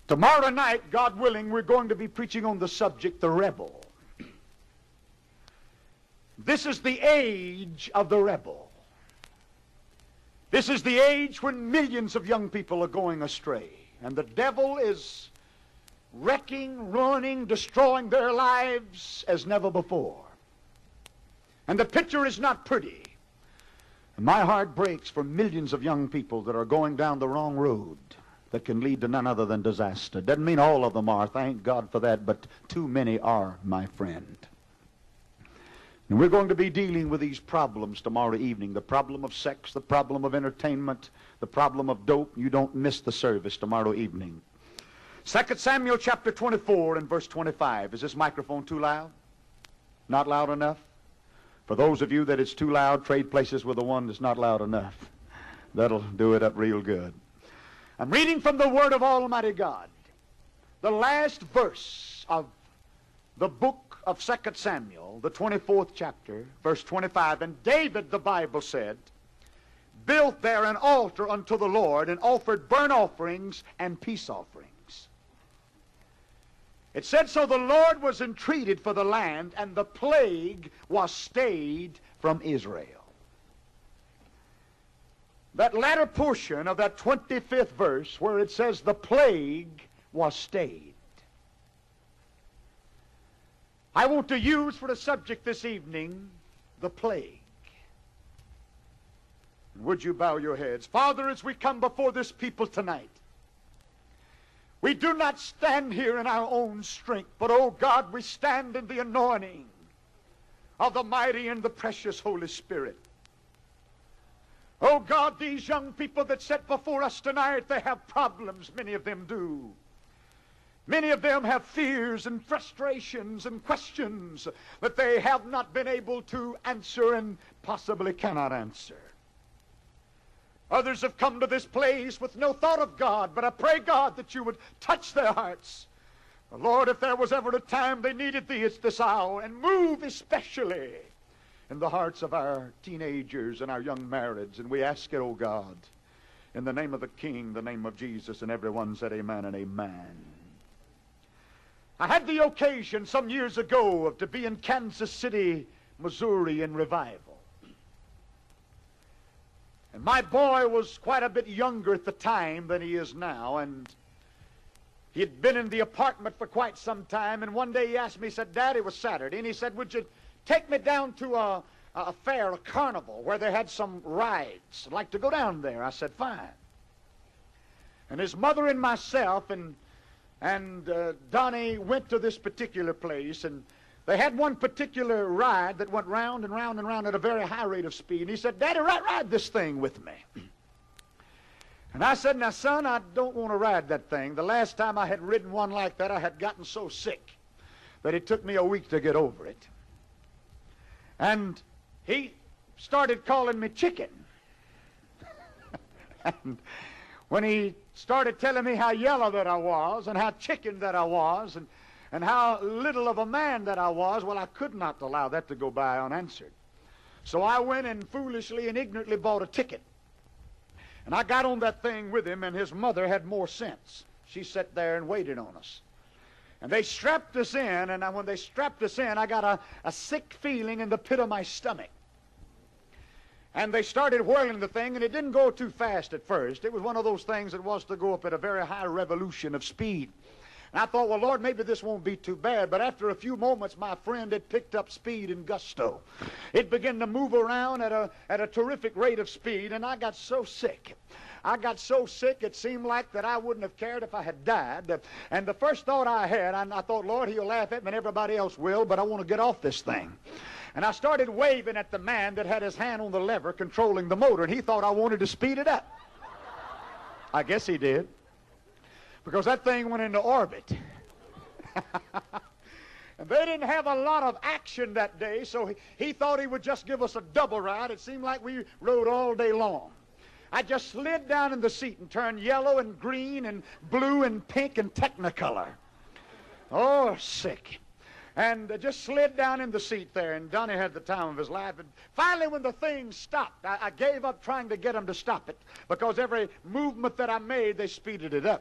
Tomorrow night, God willing, we're going to be preaching on the subject, the rebel. This is the age of the rebel. This is the age when millions of young people are going astray. And the devil is wrecking, ruining, destroying their lives as never before. And the picture is not pretty. And my heart breaks for millions of young people that are going down the wrong road that can lead to none other than disaster. Doesn't mean all of them are, thank God for that, but too many are, my friend. And we're going to be dealing with these problems tomorrow evening. The problem of sex, the problem of entertainment, the problem of dope. You don't miss the service tomorrow evening. 2 Samuel chapter 24 and verse 25. Is this microphone too loud? Not loud enough? For those of you that it's too loud, trade places with the one that's not loud enough. That'll do it up real good. I'm reading from the Word of Almighty God. The last verse of the book of 2 Samuel, the 24th chapter, verse 25. And David, the Bible said, built there an altar unto the Lord and offered burnt offerings and peace offerings. It said, so the Lord was entreated for the land, and the plague was stayed from Israel. That latter portion of that 25th verse where it says the plague was stayed. I want to use for the subject this evening the plague. Would you bow your heads? Father, as we come before this people tonight, we do not stand here in our own strength, but, oh God, we stand in the anointing of the mighty and the precious Holy Spirit. Oh God, these young people that sit before us tonight, they have problems, many of them do. Many of them have fears and frustrations and questions that they have not been able to answer and possibly cannot answer. Others have come to this place with no thought of God, but I pray, God, that you would touch their hearts. Lord, if there was ever a time they needed thee, it's this hour, and move especially in the hearts of our teenagers and our young marrieds. And we ask it, oh God, in the name of the King, the name of Jesus, and everyone said amen and amen. I had the occasion some years ago to be in Kansas City, Missouri in revival. And my boy was quite a bit younger at the time than he is now, and he had been in the apartment for quite some time, and one day he asked me, he said, Dad, it was Saturday, and he said, would you take me down to a fair, a carnival, where they had some rides? I'd like to go down there. I said, fine. And his mother and myself and Donnie went to this particular place, and they had one particular ride that went round and round and round at a very high rate of speed. And he said, Daddy, ride this thing with me. And I said, now, son, I don't want to ride that thing. The last time I had ridden one like that, I had gotten so sick that it took me a week to get over it. And he started calling me chicken. And when he started telling me how yellow that I was and how chicken that I was and how little of a man that I was, well, I could not allow that to go by unanswered. So I went and foolishly and ignorantly bought a ticket. And I got on that thing with him, and his mother had more sense. She sat there and waited on us. And they strapped us in, and when they strapped us in, I got a sick feeling in the pit of my stomach. And they started whirling the thing, and it didn't go too fast at first. It was one of those things that was to go up at a very high revolution of speed. And I thought, well, Lord, maybe this won't be too bad. But after a few moments, my friend, it picked up speed and gusto. It began to move around at a terrific rate of speed, and I got so sick. I got so sick, it seemed like that I wouldn't have cared if I had died. And the first thought I had, I thought, Lord, he'll laugh at me and everybody else will, but I want to get off this thing. And I started waving at the man that had his hand on the lever controlling the motor, and he thought I wanted to speed it up. I guess he did, because that thing went into orbit. And they didn't have a lot of action that day, so he thought he would just give us a double ride. It seemed like we rode all day long. I just slid down in the seat and turned yellow and green and blue and pink and technicolor. Oh, sick. And just slid down in the seat there, and Donnie had the time of his life. And finally, when the thing stopped, I gave up trying to get him to stop it, because every movement that I made, they speeded it up.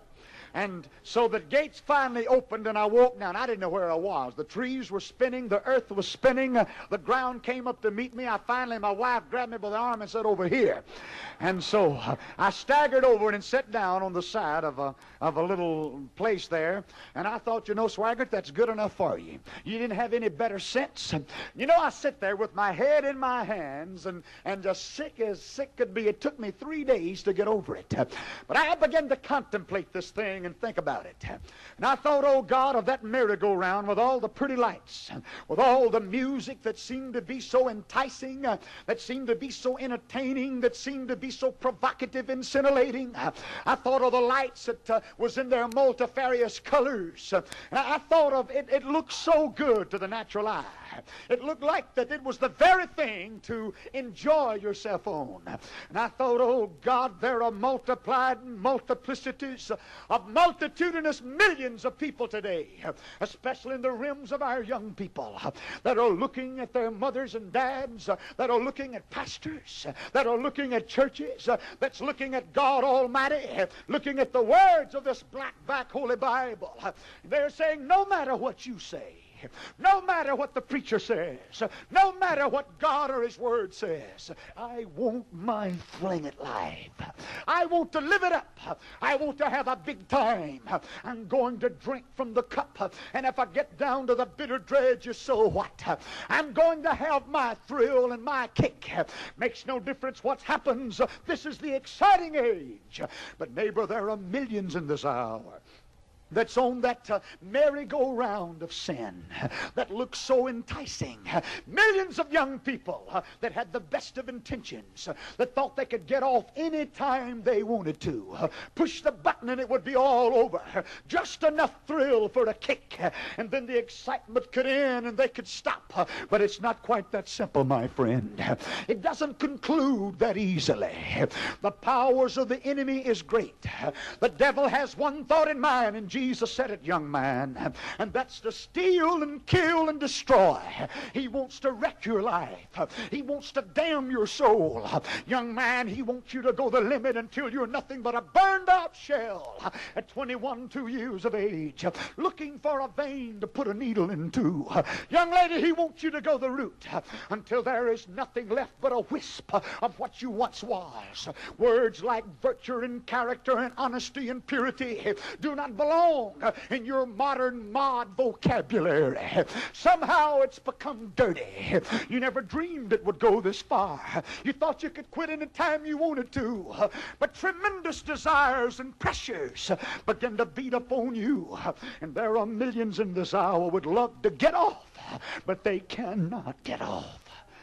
And so the gates finally opened, and I walked down. I didn't know where I was. The trees were spinning. The earth was spinning. The ground came up to meet me. My wife grabbed me by the arm and said, "Over here." And so I staggered over and sat down on the side of a little place there. And I thought, Swaggart, that's good enough for you. You didn't have any better sense. I sit there with my head in my hands and just sick as sick could be. It took me 3 days to get over it. But I began to contemplate this thing and think about it. And I thought, oh God, of that merry-go-round with all the pretty lights, with all the music that seemed to be so enticing, that seemed to be so entertaining, that seemed to be so provocative and scintillating. I thought of the lights that was in their multifarious colors. And I thought of it. It looked so good to the natural eye. It looked like that it was the very thing to enjoy yourself on. And I thought, oh God, there are multiplied multiplicities of multitudinous millions of people today, especially in the rims of our young people, that are looking at their mothers and dads, that are looking at pastors, that are looking at churches, that's looking at God Almighty, looking at the words of this black-back Holy Bible. They're saying, no matter what you say, no matter what the preacher says, no matter what God or His Word says, I want my fling at life. I want to live it up. I want to have a big time. I'm going to drink from the cup. And if I get down to the bitter dregs, so what? I'm going to have my thrill and my kick. Makes no difference what happens. This is the exciting age. But neighbor, there are millions in this hour that's on that merry-go-round of sin that looks so enticing. Millions of young people that had the best of intentions, that thought they could get off any time they wanted to. Push the button and it would be all over. Just enough thrill for a kick, and then the excitement could end and they could stop. But it's not quite that simple, my friend. It doesn't conclude that easily. The powers of the enemy is great. The devil has one thought in mind, and Jesus said it, young man, and that's to steal and kill and destroy. He wants to wreck your life. He wants to damn your soul. Young man, he wants you to go the limit until you're nothing but a burned out shell at 21, 2 years of age, looking for a vein to put a needle into. Young lady, he wants you to go the route until there is nothing left but a wisp of what you once was. Words like virtue and character and honesty and purity do not belong in your modern mod vocabulary. Somehow it's become dirty. You never dreamed it would go this far. You thought you could quit any time you wanted to. But tremendous desires and pressures begin to beat upon you. And there are millions in this hour would love to get off, but they cannot get off.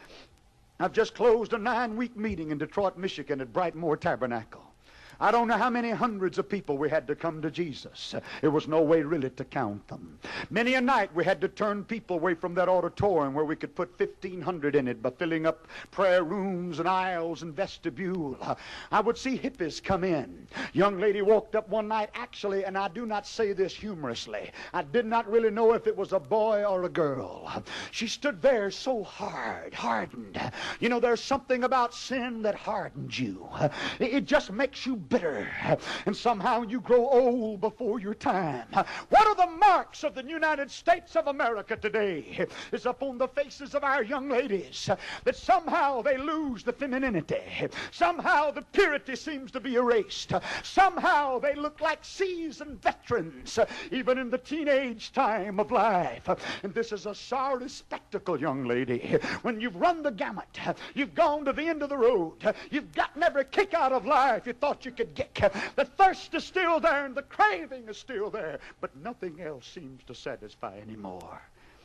I've just closed a 9-week meeting in Detroit, Michigan at Brightmoor Tabernacle. I don't know how many hundreds of people we had to come to Jesus. There was no way really to count them. Many a night we had to turn people away from that auditorium where we could put 1,500 in it by filling up prayer rooms and aisles and vestibule. I would see hippies come in. Young lady walked up one night, actually, and I do not say this humorously, I did not really know if it was a boy or a girl. She stood there so hardened. You know, there's something about sin that hardens you. It just makes you bitter, and somehow you grow old before your time. One of the marks of the United States of America today is upon the faces of our young ladies, that somehow they lose the femininity. Somehow the purity seems to be erased. Somehow they look like seasoned veterans, even in the teenage time of life. And this is a sorry spectacle, young lady. When you've run the gamut, you've gone to the end of the road, you've gotten every kick out of life you thought you could get. The thirst is still there and the craving is still there, but nothing else seems to satisfy anymore.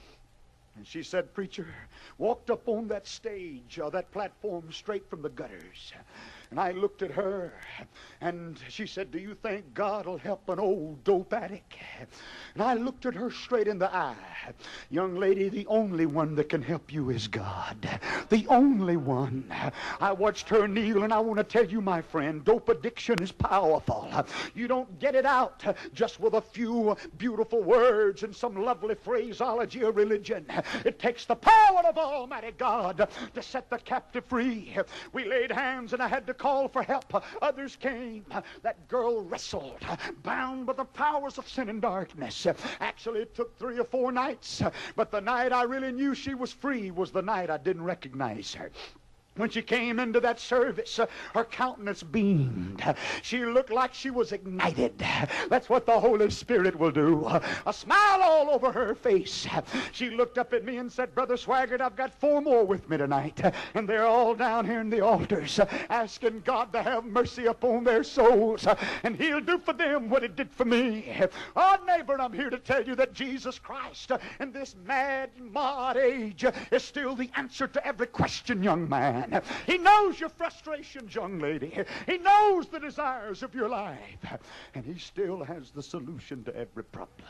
And she said, preacher, walked up on that stage or that platform straight from the gutters. And I looked at her, and she said, do you think God will help an old dope addict? And I looked at her straight in the eye. Young lady, the only one that can help you is God. The only one. I watched her kneel, and I want to tell you, my friend, dope addiction is powerful. You don't get it out just with a few beautiful words and some lovely phraseology of religion. It takes the power of Almighty God to set the captive free. We laid hands, and I had to called for help. Others came. That girl wrestled, bound by the powers of sin and darkness. Actually, it took 3 or 4 nights, but the night I really knew she was free was the night I didn't recognize her. When she came into that service, her countenance beamed. She looked like she was ignited. That's what the Holy Spirit will do. A smile all over her face. She looked up at me and said, Brother Swaggart, I've got 4 more with me tonight. And they're all down here in the altars, asking God to have mercy upon their souls. And He'll do for them what He did for me. Oh, neighbor, I'm here to tell you that Jesus Christ in this mad, mod age is still the answer to every question, young man. He knows your frustrations, young lady. He knows the desires of your life. And He still has the solution to every problem.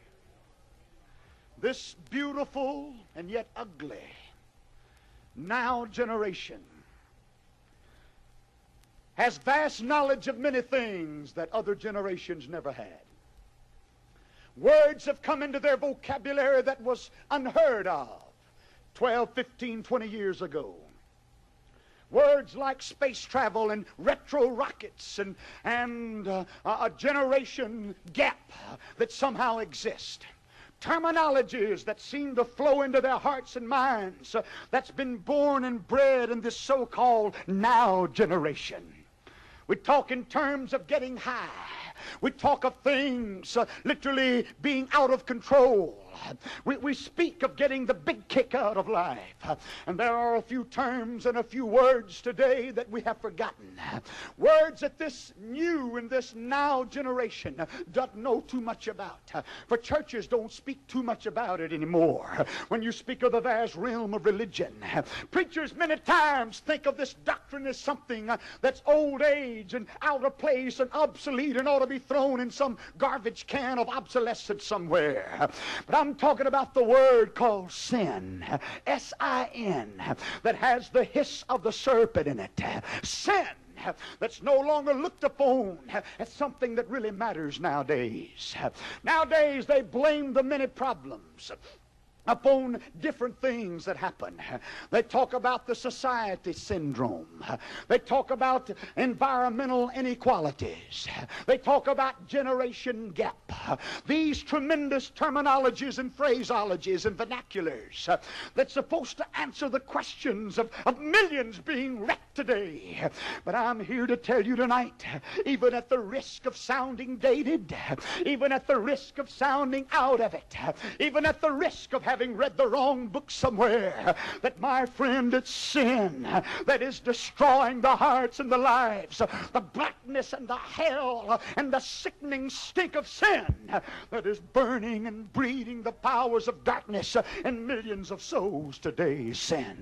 This beautiful and yet ugly now generation has vast knowledge of many things that other generations never had. Words have come into their vocabulary that was unheard of 12, 15, 20 years ago. Words like space travel and retro rockets and a generation gap that somehow exist. Terminologies that seem to flow into their hearts and minds that's been born and bred in this so-called now generation. We talk in terms of getting high. We talk of things literally being out of control. We speak of getting the big kick out of life. And there are a few terms and a few words today that we have forgotten. Words that this new and this now generation doesn't know too much about. For churches don't speak too much about it anymore. When you speak of the vast realm of religion, preachers many times think of this doctrine as something that's old age and out of place and obsolete and ought to be thrown in some garbage can of obsolescence somewhere. But I'm talking about the word called sin, S-I-N, that has the hiss of the serpent in it. Sin that's no longer looked upon as something that really matters nowadays. Nowadays they blame the many problems upon different things that happen. They talk about the society syndrome. They talk about environmental inequalities. They talk about generation gap. These tremendous terminologies and phraseologies and vernaculars that's supposed to answer the questions of millions being wrecked today. But I'm here to tell you tonight, even at the risk of sounding dated, even at the risk of sounding out of it, even at the risk of having read the wrong book somewhere, that my friend, it's sin that is destroying the hearts and the lives, the blackness and the hell and the sickening stink of sin that is burning and breeding the powers of darkness in millions of souls today. Sin.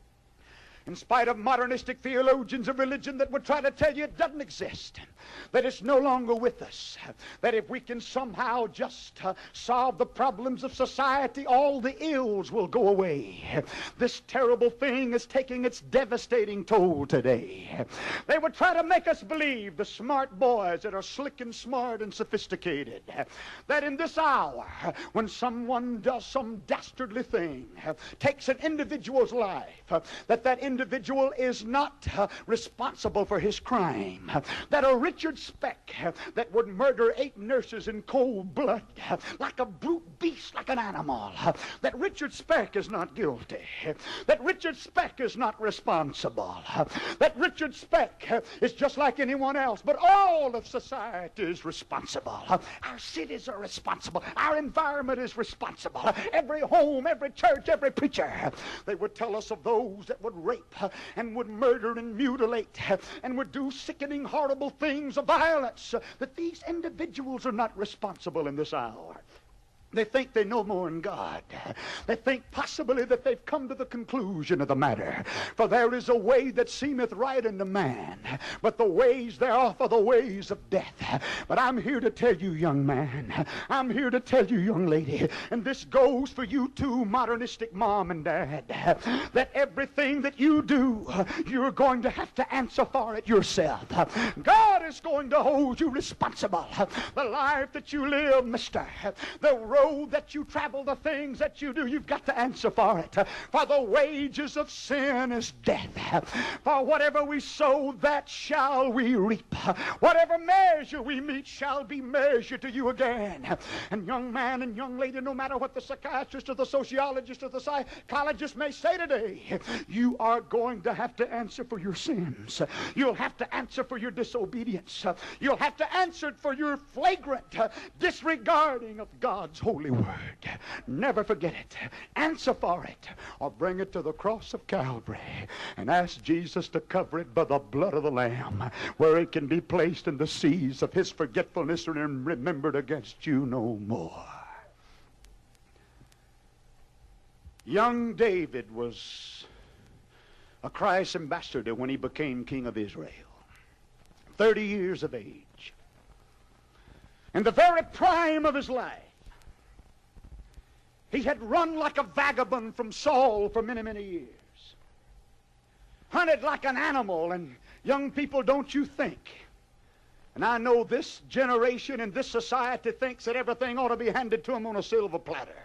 In spite of modernistic theologians of religion that would try to tell you it doesn't exist, that it's no longer with us, that if we can somehow just solve the problems of society, all the ills will go away. This terrible thing is taking its devastating toll today. They would try to make us believe, the smart boys that are slick and smart and sophisticated, that in this hour, when someone does some dastardly thing, takes an individual's life, that individual is not responsible for his crime. That a Richard Speck that would murder 8 nurses in cold blood like a brute beast, like an animal, that Richard Speck is not guilty. That Richard Speck is not responsible. That Richard Speck is just like anyone else, but all of society is responsible. Our cities are responsible. Our environment is responsible. Every home, every church, every preacher. They would tell us of those that would rape and would murder and mutilate and would do sickening, horrible things of violence, that these individuals are not responsible in this hour. They think they know more than God. They think possibly that they've come to the conclusion of the matter. For there is a way that seemeth right unto man, but the ways thereof are the ways of death. But I'm here to tell you, young man, I'm here to tell you, young lady, and this goes for you too, modernistic mom and dad, that everything that you do, you're going to have to answer for it yourself. God is going to hold you responsible. The life that you live, mister, the road that you travel, the things that you do, you've got to answer for it. For the wages of sin is death. For whatever we sow, that shall we reap. Whatever measure we meet shall be measured to you again. And young man and young lady, no matter what the psychiatrist or the sociologist or the psychologist may say today, you are going to have to answer for your sins. You'll have to answer for your disobedience. You'll have to answer for your flagrant disregarding of God's holy word. Never forget it. Answer for it, or bring it to the cross of Calvary and ask Jesus to cover it by the blood of the Lamb, where it can be placed in the seas of his forgetfulness and remembered against you no more. Young David was a Christ ambassador when he became king of Israel. 30 years of age. In the very prime of his life, he had run like a vagabond from Saul for many, many years. Hunted like an animal, and young people, don't you think? And I know this generation and this society thinks that everything ought to be handed to them on a silver platter.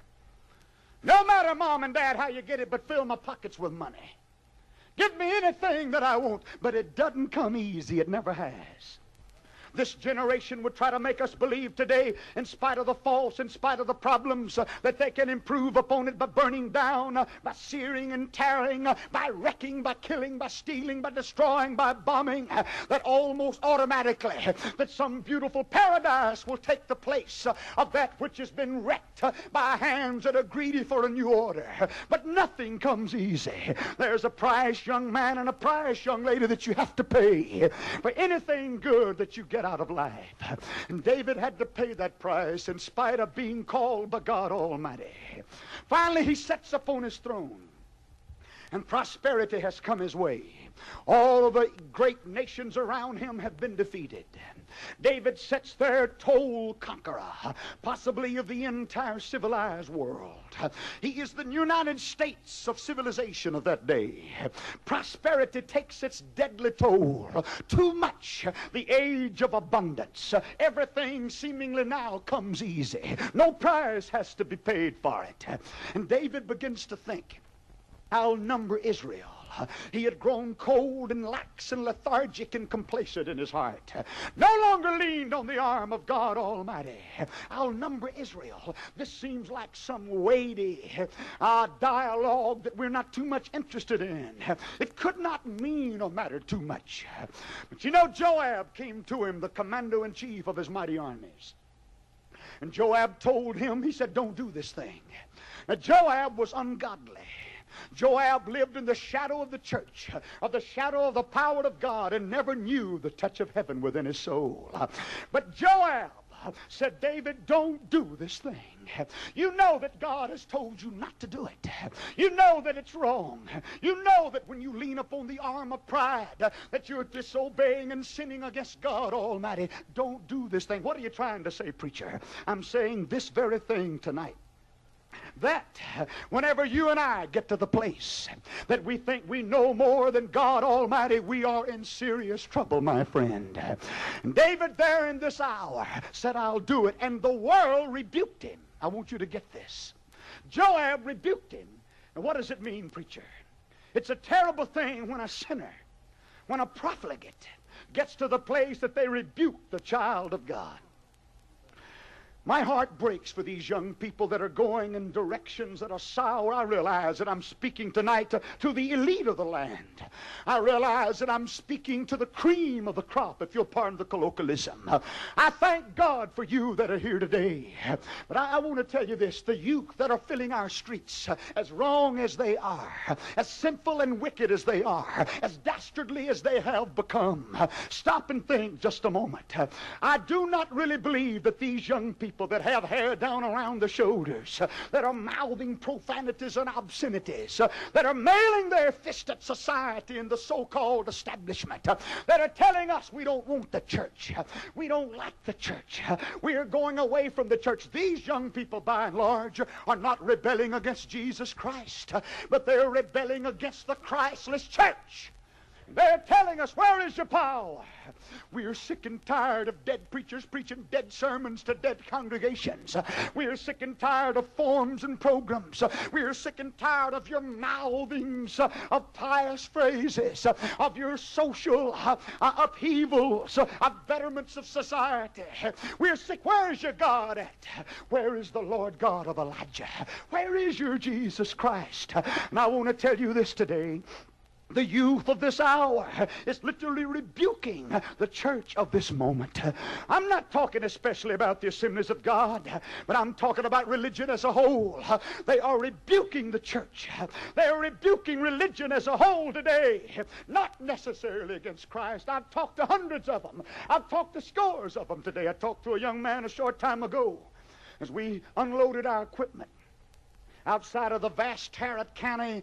No matter, Mom and Dad, how you get it, but fill my pockets with money. Give me anything that I want, but it doesn't come easy. It never has. This generation would try to make us believe today, in spite of the faults, in spite of the problems, that they can improve upon it by burning down, by searing and tearing, by wrecking, by killing, by stealing, by destroying, by bombing, that almost automatically that some beautiful paradise will take the place of that which has been wrecked by hands that are greedy for a new order. But nothing comes easy. There's a price, young man, and a price, young lady, that you have to pay for anything good that you get out of life. And David had to pay that price in spite of being called by God Almighty. Finally, he sits upon his throne, and prosperity has come his way. All of the great nations around him have been defeated. David sits there, total conqueror, possibly of the entire civilized world. He is the United States of civilization of that day. Prosperity takes its deadly toll. Too much. The age of abundance. Everything seemingly now comes easy. No price has to be paid for it. And David begins to think, I'll number Israel. He had grown cold and lax and lethargic and complacent in his heart. No longer leaned on the arm of God Almighty. I'll number Israel. This seems like some weighty dialogue that we're not too much interested in. It could not mean or matter too much. But you know, Joab came to him, the commander-in-chief of his mighty armies. And Joab told him, he said, don't do this thing. Now, Joab was ungodly. Joab lived in the shadow of the church, of the shadow of the power of God, and never knew the touch of heaven within his soul. But Joab said, David, don't do this thing. You know that God has told you not to do it. You know that it's wrong. You know that when you lean upon the arm of pride, that you're disobeying and sinning against God Almighty. Don't do this thing. What are you trying to say, preacher? I'm saying this very thing tonight. That whenever you and I get to the place that we think we know more than God Almighty, we are in serious trouble, my friend. And David there in this hour said, I'll do it. And the world rebuked him. I want you to get this. Joab rebuked him. Now what does it mean, preacher? It's a terrible thing when a sinner, when a profligate gets to the place that they rebuke the child of God. My heart breaks for these young people that are going in directions that are sour. I realize that I'm speaking tonight to the elite of the land. I realize that I'm speaking to the cream of the crop, if you'll pardon the colloquialism. I thank God for you that are here today. But I want to tell you this, the youth that are filling our streets, as wrong as they are, as sinful and wicked as they are, as dastardly as they have become, stop and think just a moment. I do not really believe that these young people that have hair down around the shoulders, that are mouthing profanities and obscenities, that are mailing their fist at society and the so-called establishment, that are telling us we don't want the church, we don't like the church, we are going away from the church. These young people, by and large, are not rebelling against Jesus Christ, but they're rebelling against the Christless church. They're telling us, where is your power? We are sick and tired of dead preachers preaching dead sermons to dead congregations. We are sick and tired of forms and programs. We are sick and tired of your mouthings of pious phrases, of your social upheavals, of betterments of society. We're sick. Where's your God at? Where is the Lord God of Elijah? Where is your Jesus Christ? And I want to tell you this today. The youth of this hour is literally rebuking the church of this moment. I'm not talking especially about the Assemblies of God, but I'm talking about religion as a whole. They are rebuking the church. They are rebuking religion as a whole today, not necessarily against Christ. I've talked to hundreds of them. I've talked to scores of them today. I talked to a young man a short time ago as we unloaded our equipment outside of the vast Tarrant County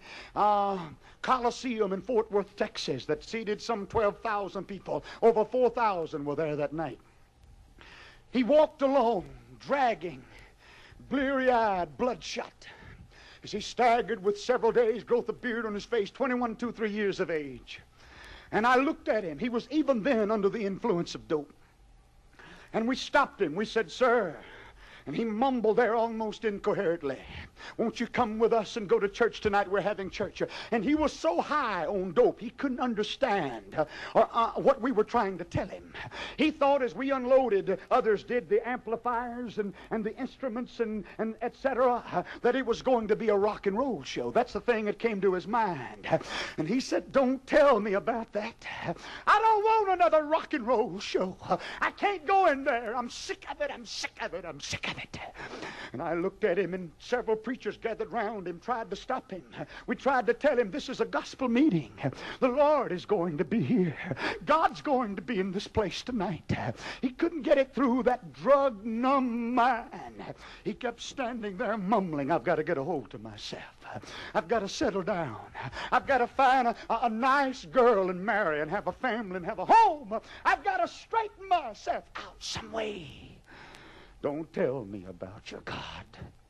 Coliseum in Fort Worth, Texas, that seated some 12,000 people. Over 4,000 were there that night. He walked alone, dragging, bleary-eyed, bloodshot, as he staggered with several days' growth of beard on his face, 21, 2, 3 years of age. And I looked at him. He was even then under the influence of dope. And we stopped him. We said, "Sir," and he mumbled there almost incoherently, "Won't you come with us and go to church tonight? We're having church." And he was so high on dope, he couldn't understand what we were trying to tell him. He thought as we unloaded, others did, the amplifiers and the instruments and etc., that it was going to be a rock and roll show. That's the thing that came to his mind. And he said, "Don't tell me about that. I don't want another rock and roll show. I can't go in there. I'm sick of it. I'm sick of it. I'm sick of it." And I looked at him, and several preachers gathered round him, tried to stop him. We tried to tell him, this is a gospel meeting. The Lord is going to be here. God's going to be in this place tonight. He couldn't get it through that drug-numb mind. He kept standing there mumbling, "I've got to get a hold of myself. I've got to settle down. I've got to find a nice girl and marry and have a family and have a home. I've got to straighten myself out some way. Don't tell me about your God."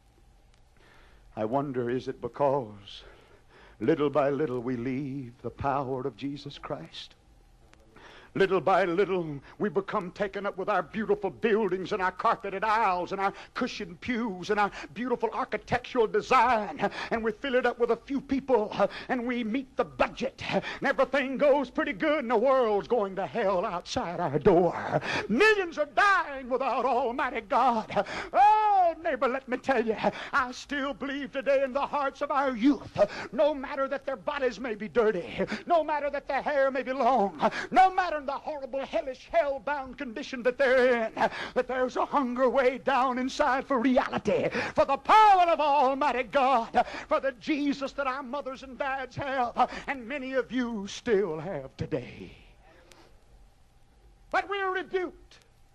I wonder, is it because little by little we leave the power of Jesus Christ? Little by little, we become taken up with our beautiful buildings and our carpeted aisles and our cushioned pews and our beautiful architectural design, and we fill it up with a few people, and we meet the budget, and everything goes pretty good, and the world's going to hell outside our door. Millions are dying without Almighty God. Oh, neighbor, let me tell you, I still believe today in the hearts of our youth, no matter that their bodies may be dirty, no matter that their hair may be long, no matter the horrible, hellish, hell-bound condition that they're in, that there's a hunger way down inside for reality, for the power of Almighty God, for the Jesus that our mothers and dads have, and many of you still have today. But we're rebuked.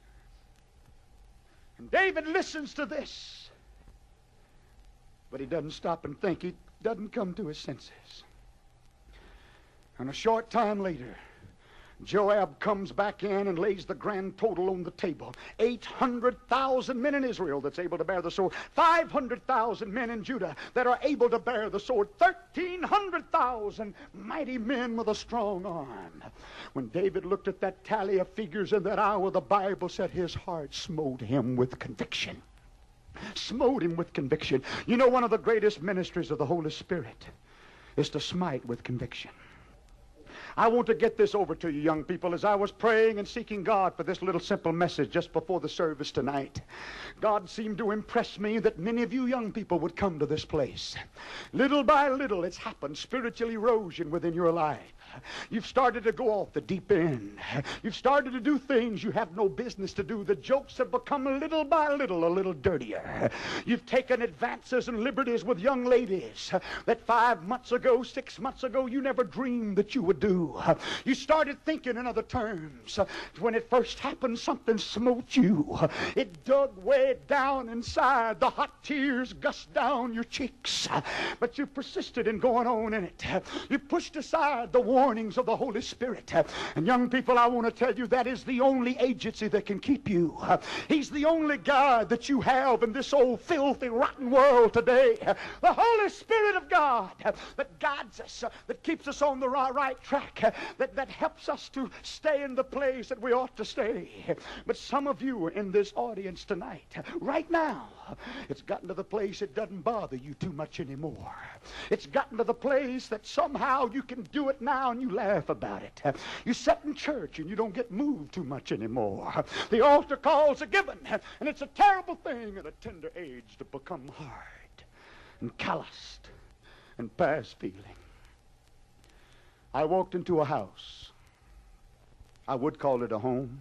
And David listens to this, but he doesn't stop and think. He doesn't come to his senses. And a short time later, Joab comes back in and lays the grand total on the table. 800,000 men in Israel that's able to bear the sword. 500,000 men in Judah that are able to bear the sword. 1,300,000 mighty men with a strong arm. When David looked at that tally of figures in that hour, the Bible said his heart smote him with conviction. Smote him with conviction. You know, one of the greatest ministries of the Holy Spirit is to smite with conviction. I want to get this over to you, young people. As I was praying and seeking God for this little simple message just before the service tonight, God seemed to impress me that many of you young people would come to this place. Little by little, it's happened. Spiritual erosion within your life. You've started to go off the deep end. You've started to do things you have no business to do. The jokes have become little by little a little dirtier. You've taken advances and liberties with young ladies that 5 months ago, 6 months ago, you never dreamed that you would do. You started thinking in other terms. When it first happened, something smote you. It dug way down inside. The hot tears gushed down your cheeks. But you persisted in going on in it. You pushed aside the warnings of the Holy Spirit. And young people, I want to tell you that is the only agency that can keep you. He's the only God that you have in this old filthy, rotten world today. The Holy Spirit of God that guides us, that keeps us on the right track, that helps us to stay in the place that we ought to stay. But some of you in this audience tonight, right now, it's gotten to the place it doesn't bother you too much anymore. It's gotten to the place that somehow you can do it now and you laugh about it. You sit in church and you don't get moved too much anymore. The altar calls are given, and it's a terrible thing at a tender age to become hard and calloused and past feeling. I walked into a house. I would call it a home.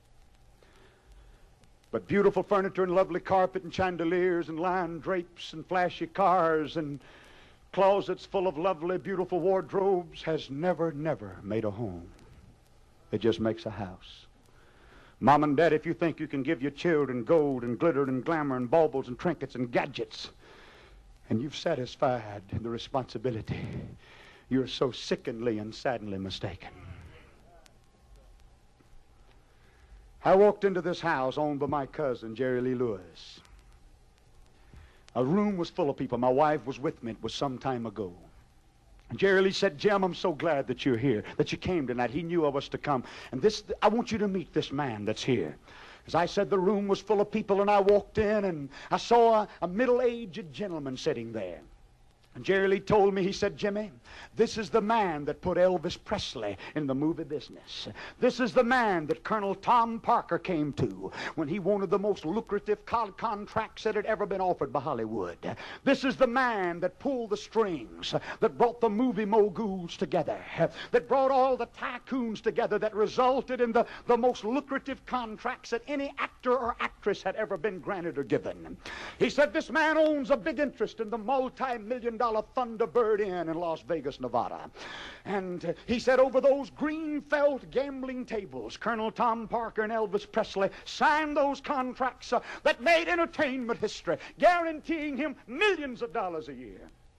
But beautiful furniture and lovely carpet and chandeliers and lined drapes and flashy cars and closets full of lovely, beautiful wardrobes has never made a home. It just makes a house. Mom and Dad, if you think you can give your children gold and glitter and glamour and baubles and trinkets and gadgets, and you've satisfied the responsibility, you're so sickeningly and sadly mistaken. I walked into this house owned by my cousin, Jerry Lee Lewis. A room was full of people. My wife was with me. It was some time ago. And Jerry Lee said, Jim, I'm so glad that you're here, that you came tonight. He knew I was to come. And I want you to meet this man that's here. As I said, the room was full of people, and I walked in, and I saw a middle-aged gentleman sitting there. And Jerry Lee told me, he said, Jimmy, this is the man that put Elvis Presley in the movie business. This is the man that Colonel Tom Parker came to when he wanted the most lucrative contracts that had ever been offered by Hollywood. This is the man that pulled the strings, that brought the movie moguls together, that brought all the tycoons together, that resulted in the most lucrative contracts that any actor or actress had ever been granted or given. He said this man owns a big interest in the multi-million-dollar Thunderbird Inn in Las Vegas, Nevada. And he said over those green felt gambling tables, Colonel Tom Parker and Elvis Presley signed those contracts that made entertainment history, guaranteeing him millions of dollars a year.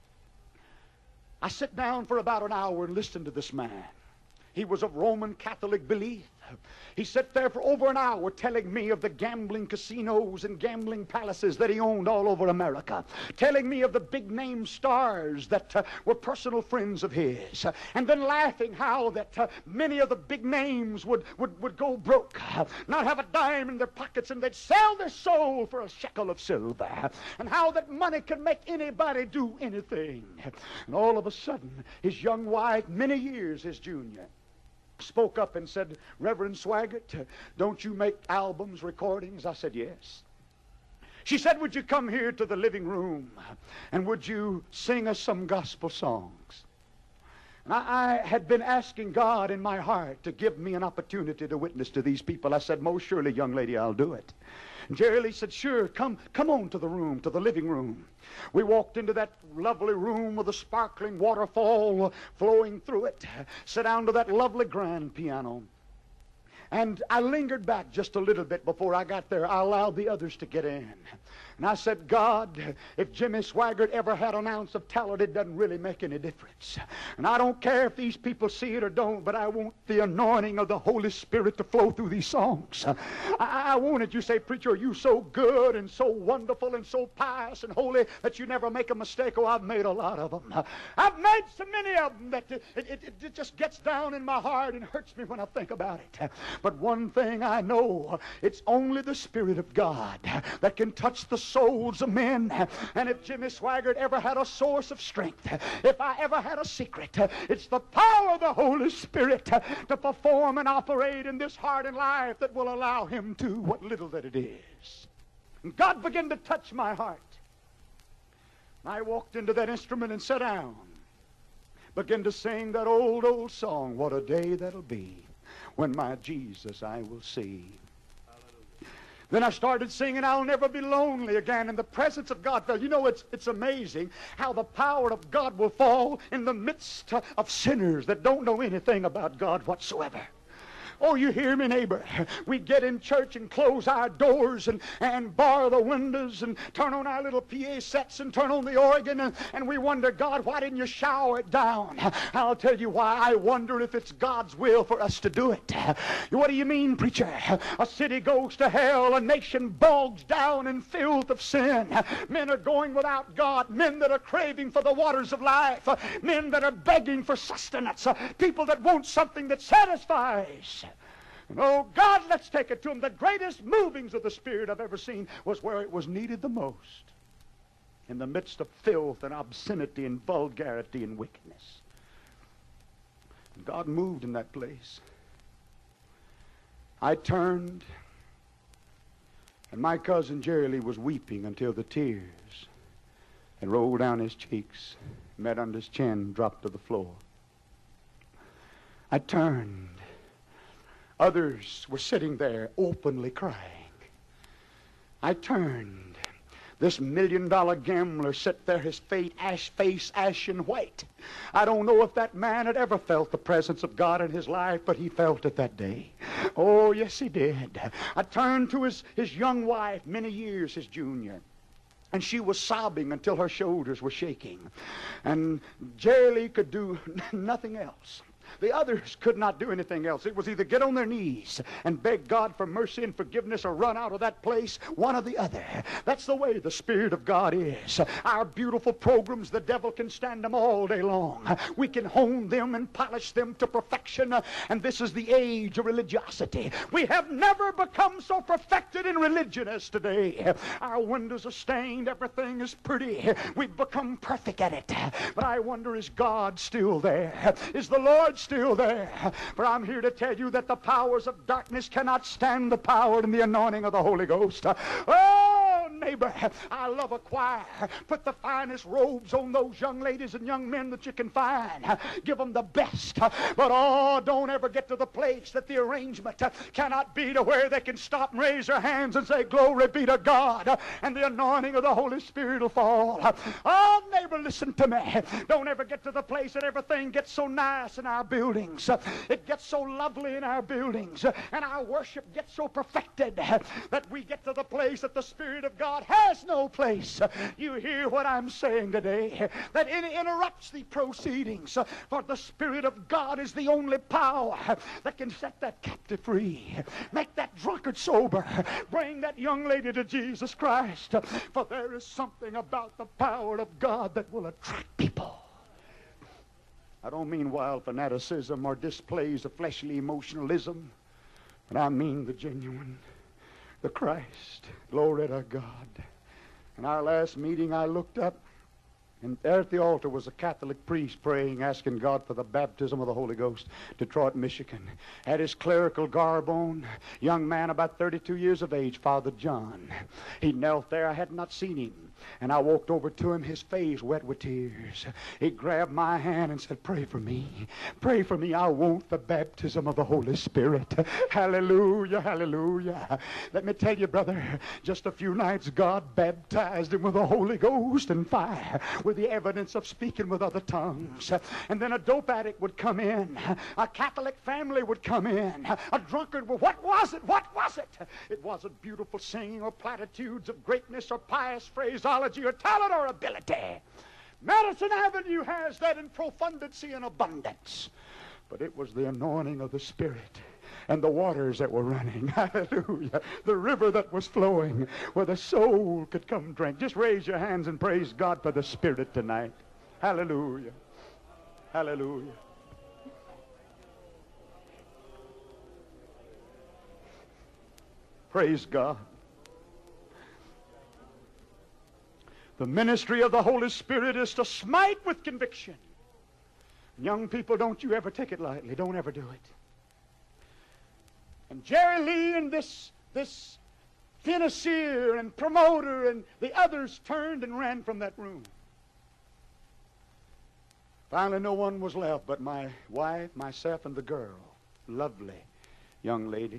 I sat down for about an hour and listened to this man. He was of Roman Catholic belief. He sat there for over an hour telling me of the gambling casinos and gambling palaces that he owned all over America, telling me of the big-name stars that were personal friends of his, and then laughing how that many of the big names would go broke, not have a dime in their pockets, and they'd sell their soul for a shekel of silver, and how that money could make anybody do anything. And all of a sudden, his young wife, many years his junior, spoke up and said, Reverend Swaggart, don't you make albums, recordings? I said, yes. She said, would you come here to the living room and would you sing us some gospel songs? And I had been asking God in my heart to give me an opportunity to witness to these people. I said, most surely, young lady, I'll do it. And Jerry Lee said, sure, come on to the room, to the living room. We walked into that lovely room with a sparkling waterfall flowing through it, sat down to that lovely grand piano. And I lingered back just a little bit before I got there. I allowed the others to get in. And I said, God, if Jimmy Swaggart ever had an ounce of talent, it doesn't really make any difference. And I don't care if these people see it or don't, but I want the anointing of the Holy Spirit to flow through these songs. I want it. You say, preacher, are you so good and so wonderful and so pious and holy that you never make a mistake? Oh, I've made a lot of them. I've made so many of them that it just gets down in my heart and hurts me when I think about it. But one thing I know, it's only the Spirit of God that can touch the souls of men. And if Jimmy Swaggart ever had a source of strength, if I ever had a secret, it's the power of the Holy Spirit to perform and operate in this heart and life that will allow him to, what little that it is. And God began to touch my heart. I walked into that instrument and sat down, began to sing that old song, what a day that'll be when my Jesus I will see. Then I started singing, I'll never be lonely again, and the presence of God fell. You know, it's amazing how the power of God will fall in the midst of sinners that don't know anything about God whatsoever. Oh, you hear me, neighbor? We get in church and close our doors and bar the windows and turn on our little PA sets and turn on the organ, and we wonder, God, why didn't you shower it down? I'll tell you why. I wonder if it's God's will for us to do it. What do you mean, preacher? A city goes to hell, a nation bogs down in filth of sin. Men are going without God, men that are craving for the waters of life, men that are begging for sustenance, people that want something that satisfies. And oh God, let's take it to them. The greatest movings of the Spirit I've ever seen was where it was needed the most. In the midst of filth and obscenity and vulgarity and wickedness. And God moved in that place. I turned, and my cousin Jerry Lee was weeping until the tears had rolled down his cheeks, met under his chin, dropped to the floor. I turned. Others were sitting there openly crying. I turned. This $1 million gambler sat there, his face ashen white. I don't know if that man had ever felt the presence of God in his life, but he felt it that day. Oh, yes, he did. I turned to his young wife, many years his junior. And she was sobbing until her shoulders were shaking. And Jerry Lee could do nothing else. The others could not do anything else. It was either get on their knees and beg God for mercy and forgiveness or run out of that place, one or the other. That's the way the Spirit of God is. Our beautiful programs, the devil can stand them all day long. We can hone them and polish them to perfection, and this is the age of religiosity. We have never become so perfected in religion as today. Our windows are stained. Everything is pretty. We've become perfect at it. But I wonder, is God still there? Is the Lord still there? For I'm here to tell you that the powers of darkness cannot stand the power and the anointing of the Holy Ghost. Oh, neighbor, I love a choir. Put the finest robes on those young ladies and young men that you can find. Give them the best. But oh, don't ever get to the place that the arrangement cannot be to where they can stop and raise their hands and say, glory be to God, and the anointing of the Holy Spirit will fall. Oh, neighbor, listen to me. Don't ever get to the place that everything gets so nice in our buildings. It gets so lovely in our buildings, and our worship gets so perfected that we get to the place that the Spirit of God has no place. You hear what I'm saying today? That it interrupts the proceedings, for the Spirit of God is the only power that can set that captive free, make that drunkard sober, bring that young lady to Jesus Christ. For there is something about the power of God that will attract people. I don't mean wild fanaticism or displays of fleshly emotionalism, but I mean the genuine, the Christ. Glory to God. In our last meeting, I looked up, and there at the altar was a Catholic priest praying, asking God for the baptism of the Holy Ghost, Detroit, Michigan. Had his clerical garb on, young man about 32 years of age, Father John. He knelt there. I had not seen him. And I walked over to him, his face wet with tears. He grabbed my hand and said, pray for me. Pray for me. I want the baptism of the Holy Spirit. Hallelujah, hallelujah. Let me tell you, brother, just a few nights, God baptized him with the Holy Ghost and fire, with the evidence of speaking with other tongues. And then a dope addict would come in. A Catholic family would come in. A drunkard would, what was it? What was it? It wasn't beautiful singing or platitudes of greatness or pious phraseology or talent or ability. Madison Avenue has that in profundity and abundance. But it was the anointing of the Spirit and the waters that were running. Hallelujah. The river that was flowing where the soul could come drink. Just raise your hands and praise God for the Spirit tonight. Hallelujah. Hallelujah. Praise God. The ministry of the Holy Spirit is to smite with conviction. Young people, don't you ever take it lightly. Don't ever do it. And Jerry Lee and this financier and promoter and the others turned and ran from that room. Finally, no one was left but my wife, myself, and the girl. Lovely young lady.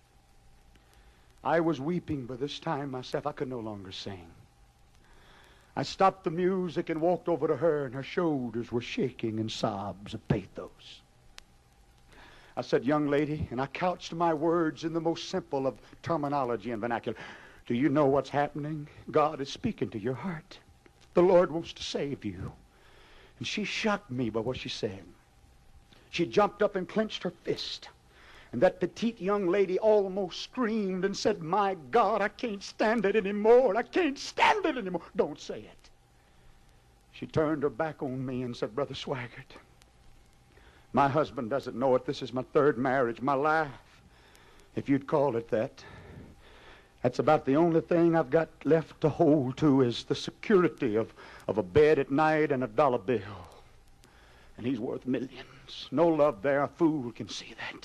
I was weeping by this time myself. I could no longer sing. I stopped the music and walked over to her, and her shoulders were shaking in sobs of pathos. I said, young lady, and I couched my words in the most simple of terminology and vernacular. Do you know what's happening? God is speaking to your heart. The Lord wants to save you. And she shocked me by what she said. She jumped up and clenched her fist. And that petite young lady almost screamed and said, my God, I can't stand it anymore. I can't stand it anymore. Don't say it. She turned her back on me and said, Brother Swaggart, my husband doesn't know it. This is my third marriage, my life, if you'd call it that. That's about the only thing I've got left to hold to is the security of a bed at night and a dollar bill. And he's worth millions. No love there. A fool can see that.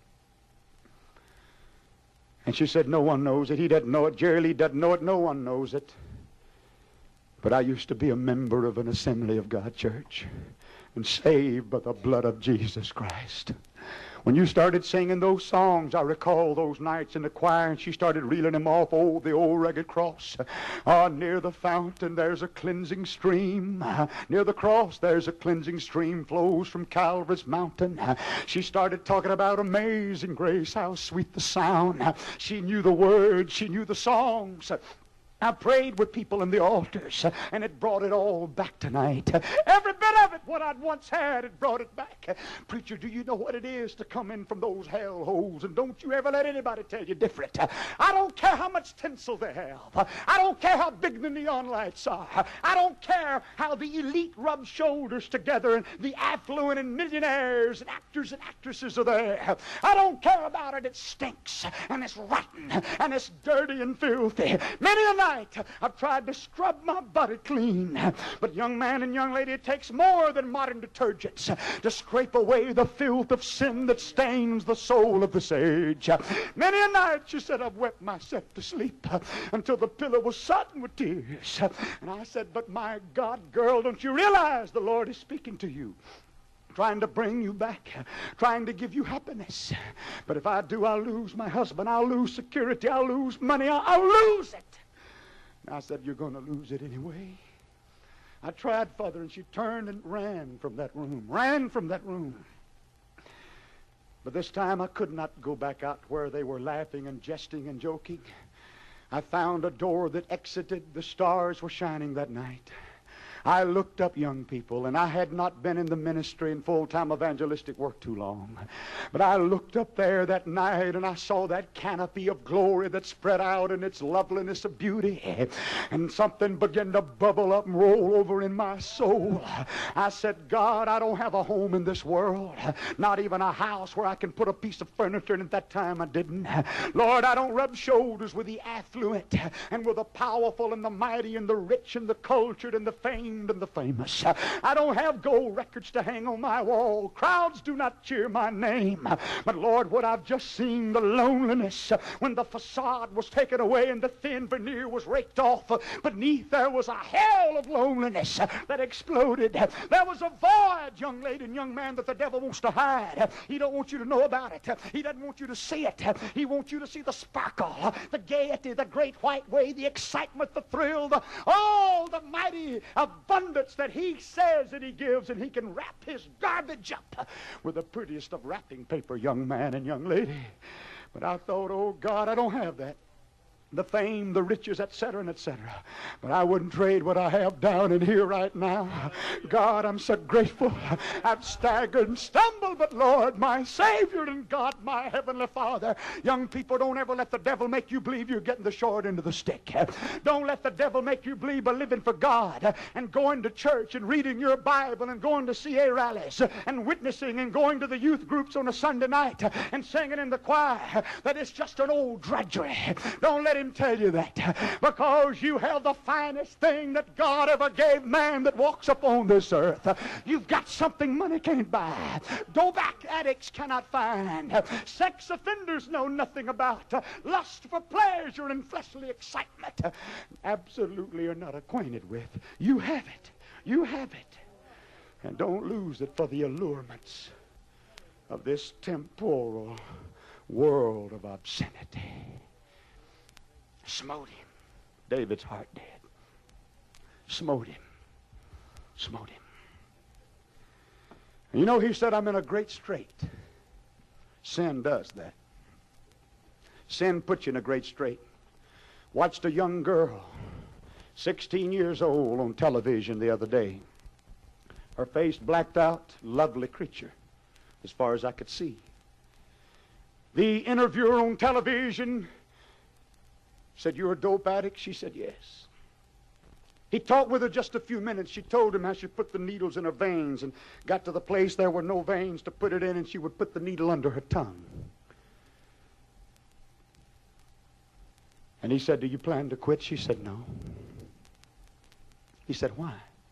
And she said, no one knows it. He doesn't know it. Jerry Lee doesn't know it. No one knows it. But I used to be a member of an Assembly of God church and saved by the blood of Jesus Christ. When you started singing those songs, I recall those nights in the choir, and she started reeling them off. Oh, the old rugged cross. Near the fountain, there's a cleansing stream. Near the cross, there's a cleansing stream flows from Calvary's mountain. She started talking about amazing grace, how sweet the sound. She knew the words. She knew the songs. I prayed with people in the altars, and it brought it all back tonight. Every bit of it, what I'd once had, it brought it back. Preacher, do you know what it is to come in from those hell holes? And don't you ever let anybody tell you different. I don't care how much tinsel they have. I don't care how big the neon lights are. I don't care how the elite rub shoulders together and the affluent and millionaires and actors and actresses are there. I don't care about it. It stinks, and it's rotten, and it's dirty and filthy. Many a night I've tried to scrub my body clean. But young man and young lady, it takes more than modern detergents to scrape away the filth of sin that stains the soul of the sage. Many a night, she said, I've wept myself to sleep until the pillow was sodden with tears. And I said, but my God, girl, don't you realize the Lord is speaking to you? Trying to bring you back, trying to give you happiness. But if I do, I'll lose my husband, I'll lose security, I'll lose money, I'll lose it. I said, you're going to lose it anyway. I tried, Father, and she turned and ran from that room. But this time I could not go back out where they were laughing and jesting and joking. I found a door that exited. The stars were shining that night. I looked up, young people, and I had not been in the ministry and full-time evangelistic work too long. But I looked up there that night, and I saw that canopy of glory that spread out in its loveliness of beauty. And something began to bubble up and roll over in my soul. I said, God, I don't have a home in this world, not even a house where I can put a piece of furniture, and at that time I didn't. Lord, I don't rub shoulders with the affluent and with the powerful and the mighty and the rich and the cultured and the famed and the famous. I don't have gold records to hang on my wall. Crowds do not cheer my name. But Lord, what I've just seen, the loneliness when the facade was taken away and the thin veneer was raked off, beneath there was a hell of loneliness that exploded. There was a void, young lady and young man, that the devil wants to hide. He don't want you to know about it. He doesn't want you to see it. He wants you to see the sparkle, the gaiety, the great white way, the excitement, the thrill, the mighty abundance that he says that he gives, and he can wrap his garbage up with the prettiest of wrapping paper, young man and young lady. But I thought, oh God, I don't have that. The fame, the riches, etc., and etc. But I wouldn't trade what I have down in here right now. God, I'm so grateful. I've staggered and stumbled, but Lord, my Savior and God, my Heavenly Father. Young people, don't ever let the devil make you believe you're getting the short end of the stick. Don't let the devil make you believe by living for God and going to church and reading your Bible and going to CA rallies and witnessing and going to the youth groups on a Sunday night and singing in the choir that it's just an old drudgery. Don't let him tell you that, because you have the finest thing that God ever gave man that walks upon this earth. You've got something money can't buy, dope addicts cannot find, sex offenders know nothing about, lust for pleasure and fleshly excitement absolutely are not acquainted with. You have it. You have it. And don't lose it for the allurements of this temporal world of obscenity. Smote him. David's heart did. Smote him. Smote him. And you know, he said, I'm in a great strait. Sin does that. Sin puts you in a great strait. Watched a young girl, 16 years old, on television the other day. Her face blacked out, lovely creature, as far as I could see. The interviewer on television said, "You're a dope addict?" She said, "Yes." He talked with her just a few minutes. She told him how she put the needles in her veins and got to the place there were no veins to put it in, and she would put the needle under her tongue. And he said, "Do you plan to quit?" She said, "No." He said, "Why?"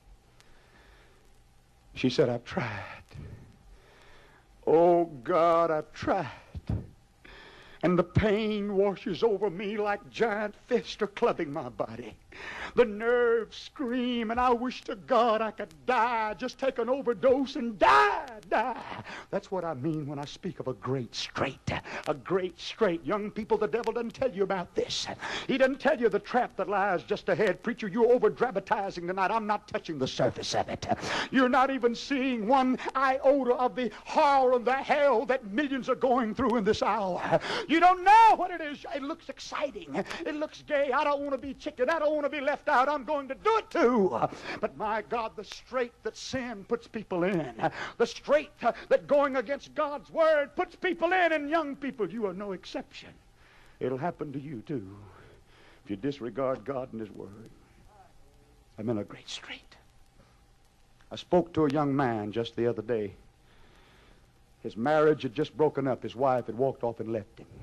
She said, "I've tried. Oh, God, I've tried. And the pain washes over me like giant fists are clubbing my body. The nerves scream, and I wish to God I could die, just take an overdose and die. That's what I mean when I speak of a great strait. A great strait. Young people, the devil doesn't tell you about this. He doesn't tell you the trap that lies just ahead. Preacher, you're over-dramatizing tonight. I'm not touching the surface of it. You're not even seeing one iota of the horror and the hell that millions are going through in this hour. You don't know what it is. It looks exciting. It looks gay. I don't want to be chicken. I don't want to be left out. I'm going to do it too. But my God, the strait that sin puts people in, the strait that going against God's word puts people in, and young people, you are no exception. It'll happen to you too if you disregard God and His word. I'm in a great strait. I spoke to a young man just the other day. His marriage had just broken up. His wife had walked off and left him.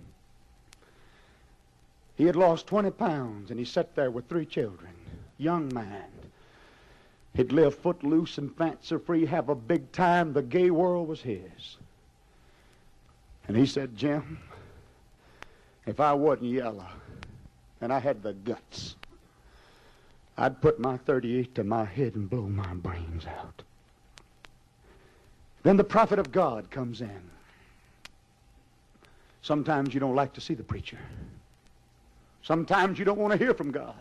He had lost 20 pounds, and he sat there with 3 children. Young man. He'd live footloose and fancy-free, have a big time. The gay world was his. And he said, "Jim, if I wasn't yellow and I had the guts, I'd put my .38 to my head and blow my brains out." Then the prophet of God comes in. Sometimes you don't like to see the preacher. Sometimes you don't want to hear from God.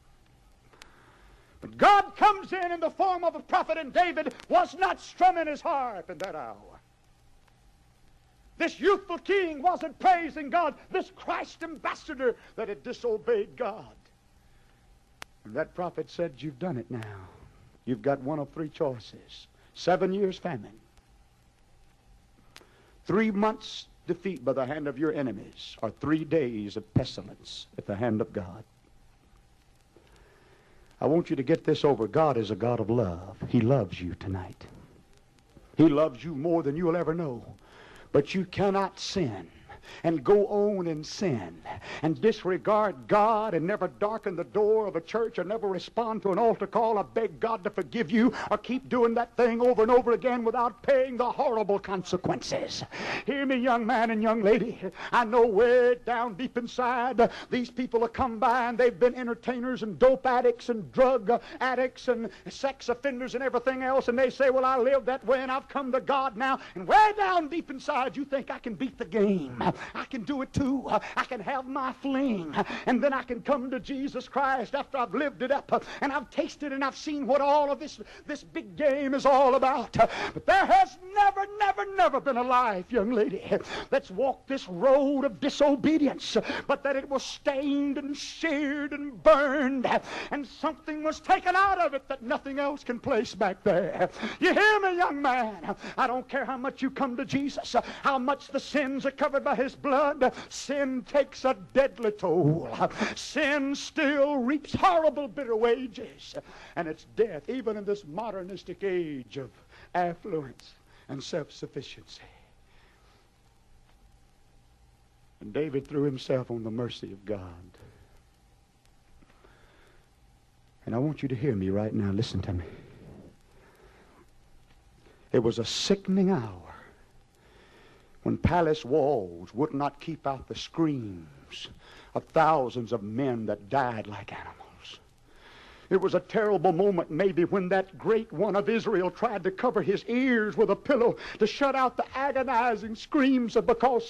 But God comes in the form of a prophet, and David was not strumming his harp in that hour. This youthful king wasn't praising God, this Christ ambassador that had disobeyed God. And that prophet said, "You've done it now. You've got one of 3 choices. 7 years famine. 3 months defeat by the hand of your enemies, or 3 days of pestilence at the hand of God." I want you to get this over. God is a God of love. He loves you tonight. He loves you more than you'll ever know. But you cannot sin and go on in sin and disregard God and never darken the door of a church or never respond to an altar call or beg God to forgive you or keep doing that thing over and over again without paying the horrible consequences. Hear me, young man and young lady. I know way down deep inside these people have come by and they've been entertainers and dope addicts and drug addicts and sex offenders and everything else, and they say, "Well, I live that way and I've come to God now." And way down deep inside you think, "I can beat the game. I can do it too. I can have my fling. And then I can come to Jesus Christ after I've lived it up and I've tasted and I've seen what all of this big game is all about." But there has never been a life, young lady, that's walked this road of disobedience, but that it was stained and seared and burned, and something was taken out of it that nothing else can place back there. You hear me, young man? I don't care how much you come to Jesus, how much the sins are covered by His blood. Sin takes a deadly toll. Sin still reaps horrible, bitter wages, and it's death, even in this modernistic age of affluence and self-sufficiency. And David threw himself on the mercy of God. And I want you to hear me right now. Listen to me. It was a sickening hour when palace walls would not keep out the screams of thousands of men that died like animals. It was a terrible moment maybe when that great one of Israel tried to cover his ears with a pillow to shut out the agonizing screams of because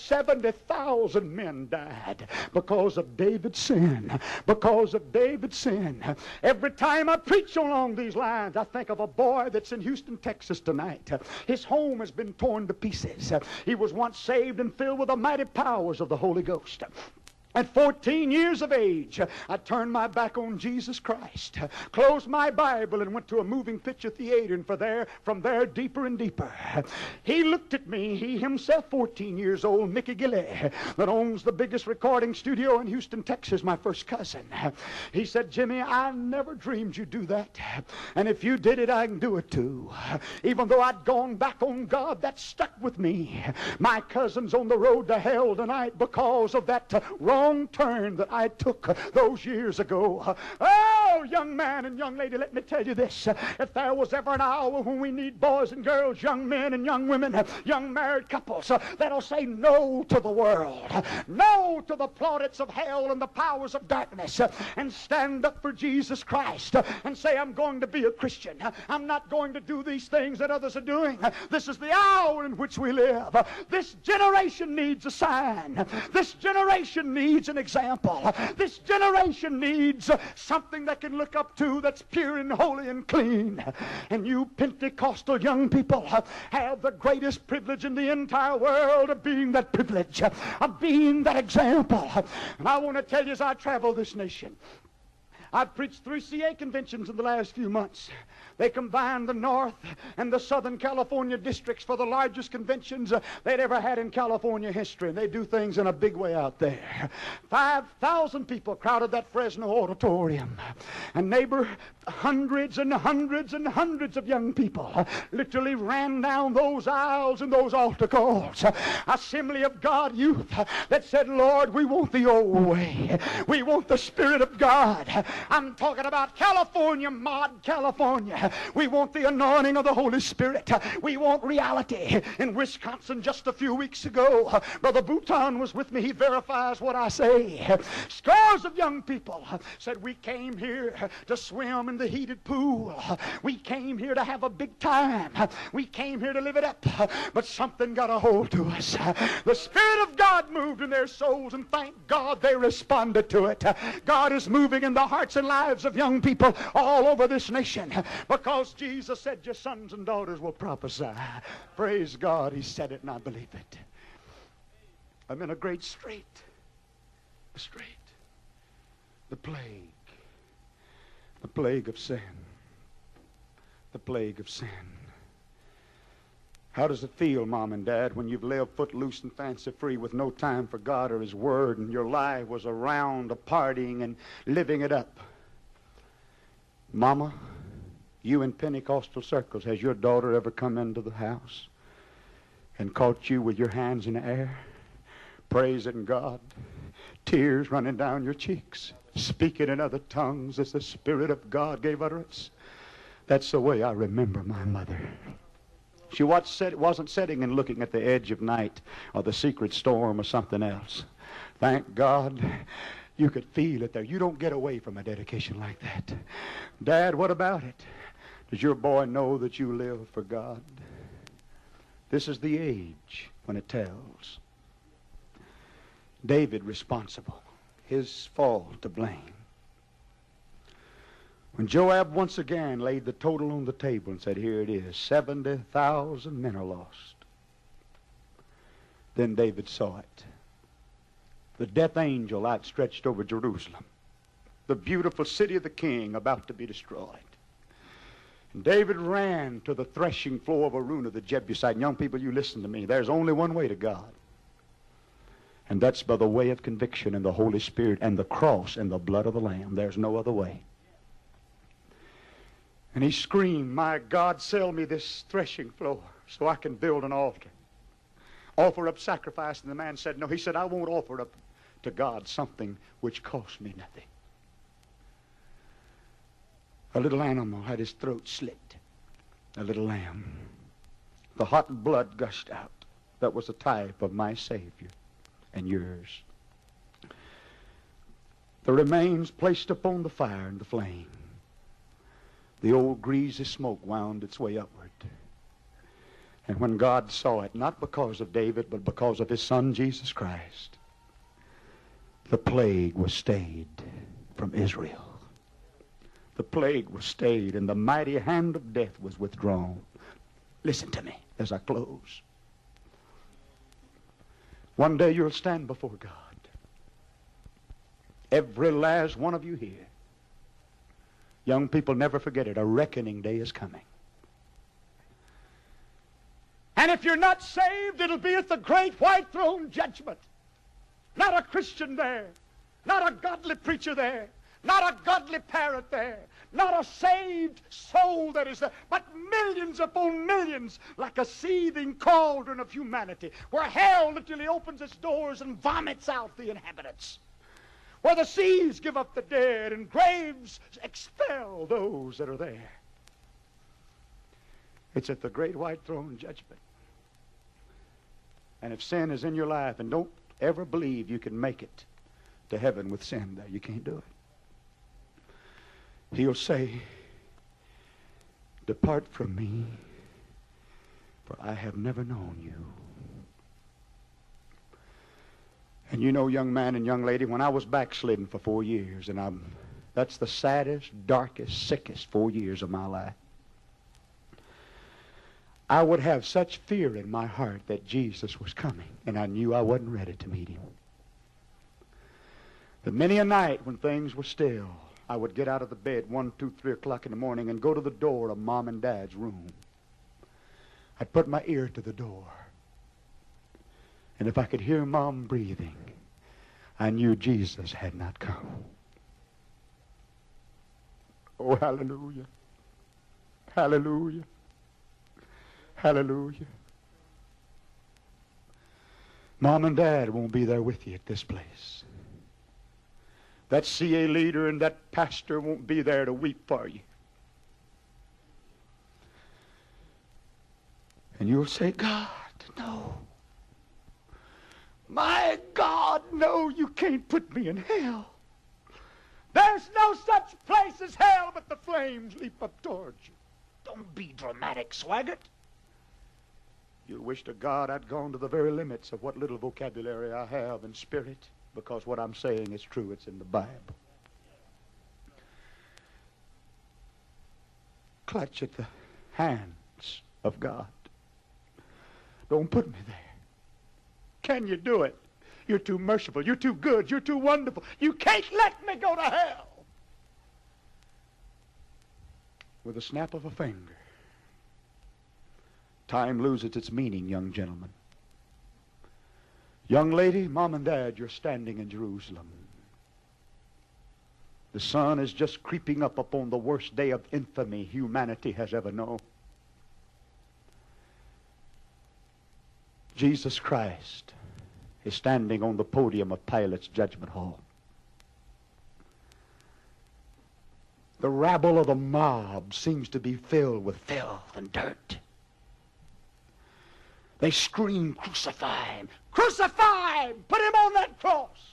70,000 men died because of David's sin. Because of David's sin. Every time I preach along these lines, I think of a boy that's in Houston, Texas tonight. His home has been torn to pieces. He was once saved and filled with the mighty powers of the Holy Ghost. At 14 years of age, I turned my back on Jesus Christ, closed my Bible, and went to a moving picture theater, and from there, deeper and deeper. He looked at me, he himself 14 years old, Mickey Gilley, that owns the biggest recording studio in Houston, Texas, my first cousin. He said, Jimmy, I never dreamed you'd do that, and if you did it, I can do it too. Even though I'd gone back on God, that stuck with me. My cousin's on the road to hell tonight because of that wrong turn that I took those years ago. Oh, young man and young lady, let me tell you this. If there was ever an hour when we need boys and girls, young men and young women, young married couples that'll say no to the world, no to the plaudits of hell and the powers of darkness, and stand up for Jesus Christ and say, I'm going to be a Christian. I'm not going to do these things that others are doing. This is the hour in which we live. This generation needs a sign. This generation needs an example. This generation needs something they can look up to that's pure and holy and clean. And you Pentecostal young people have the greatest privilege in the entire world of being that privilege, of being that example. And I want to tell you, as I travel this nation, I've preached 3 CA conventions in the last few months. They combined the North and the Southern California districts for the largest conventions they'd ever had in California history. And they do things in a big way out there. 5,000 people crowded that Fresno auditorium. And neighbor, hundreds and hundreds and hundreds of young people literally ran down those aisles and those altar calls. Assembly of God youth that said, Lord, we want the old way. We want the Spirit of God. I'm talking about California, mod California. We want the anointing of the Holy Spirit. We want reality. In Wisconsin just a few weeks ago, Brother Bouton was with me. He verifies what I say. Scores of young people said, we came here to swim in the heated pool. We came here to have a big time. We came here to live it up. But something got a hold to us. The Spirit of God moved in their souls, and thank God they responded to it. God is moving in the hearts and lives of young people all over this nation. Because Jesus said your sons and daughters will prophesy. Praise God, he said it and I believe it. I'm in a great strait. The plague. The plague of sin. The plague of sin. How does it feel, Mom and Dad, when you've lived footloose and fancy-free with no time for God or His Word, and your life was around partying and living it up? Mama, you in Pentecostal circles, has your daughter ever come into the house and caught you with your hands in the air, praising God, tears running down your cheeks, speaking in other tongues as the Spirit of God gave utterance? That's the way I remember my mother. She wasn't sitting and looking at the edge of night or the secret storm or something else. Thank God you could feel it there. You don't get away from a dedication like that. Dad, what about it? Does your boy know that you live for God? This is the age when it tells. David responsible. His fall to blame. When Joab once again laid the total on the table and said, here it is, 70,000 men are lost. Then David saw it. The death angel outstretched over Jerusalem. The beautiful city of the king about to be destroyed. And David ran to the threshing floor of Araunah the Jebusite. And young people, you listen to me. There's only one way to God. And that's by the way of conviction and the Holy Spirit and the cross and the blood of the Lamb. There's no other way. And he screamed, my God, sell me this threshing floor so I can build an altar. Offer up sacrifice. And the man said, no. He said, I won't offer up to God something which costs me nothing. A little animal had his throat slit. A little lamb. The hot blood gushed out. That was a type of my Savior and yours. The remains placed upon the fire and the flame. The old greasy smoke wound its way upward. And when God saw it, not because of David, but because of his son Jesus Christ, the plague was stayed from Israel. The plague was stayed, and the mighty hand of death was withdrawn. Listen to me as I close. One day you'll stand before God. Every last one of you here. Young people, never forget it. A reckoning day is coming. And if you're not saved, it'll be at the great white throne judgment. Not a Christian there. Not a godly preacher there. Not a godly parent there. Not a saved soul that is there. But millions upon millions, like a seething cauldron of humanity, where hell literally opens its doors and vomits out the inhabitants. Where the seas give up the dead and graves expel those that are there. It's at the great white throne judgment. And if sin is in your life, and don't ever believe you can make it to heaven with sin there, you can't do it. He'll say, "Depart from me, for I have never known you." And you know, young man and young lady, when I was backslidden for 4 years, and that's the saddest, darkest, sickest 4 years of my life, I would have such fear in my heart that Jesus was coming, and I knew I wasn't ready to meet him. But many a night when things were still, I would get out of the bed 1, 2, 3 o'clock in the morning and go to the door of Mom and Dad's room. I'd put my ear to the door. And if I could hear Mom breathing, I knew Jesus had not come. Oh, hallelujah. Hallelujah. Hallelujah. Mom and Dad won't be there with you at this place. That CA leader and that pastor won't be there to weep for you. And you'll say, "God, no. My God, no, you can't put me in hell. There's no such place as hell, but the flames leap up towards you." Don't be dramatic, Swaggart. You'll wish to God I'd gone to the very limits of what little vocabulary I have in spirit, because what I'm saying is true. It's in the Bible. Clutch at the hands of God. Don't put me there. Can you do it? You're too merciful. You're too good. You're too wonderful. You can't let me go to hell. With a snap of a finger, time loses its meaning, young gentlemen. Young lady, Mom and Dad, you're standing in Jerusalem. The sun is just creeping up upon the worst day of infamy humanity has ever known. Jesus Christ is standing on the podium of Pilate's judgment hall. The rabble of the mob seems to be filled with filth and dirt. They scream, "Crucify him! Crucify him! Put him on that cross!"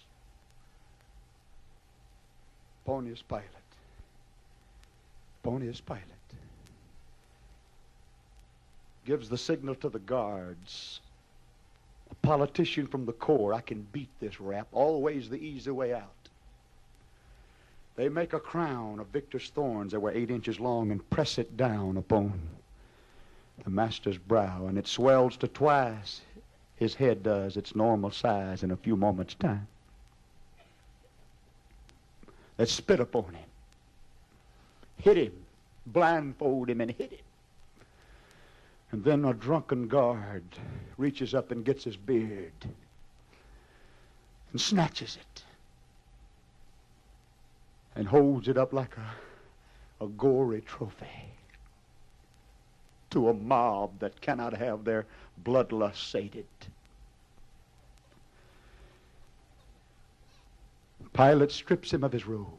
Pontius Pilate. Pontius Pilate gives the signal to the guards. A politician from the corps, I can beat this rap. Always the easy way out. They make a crown of victor's thorns that were 8 inches long and press it down upon the master's brow, and it swells to twice his head does its normal size in a few moments' time. They spit upon him, hit him, blindfold him and hit him. And then a drunken guard reaches up and gets his beard and snatches it and holds it up like a gory trophy to a mob that cannot have their bloodlust sated. Pilate strips him of his robe.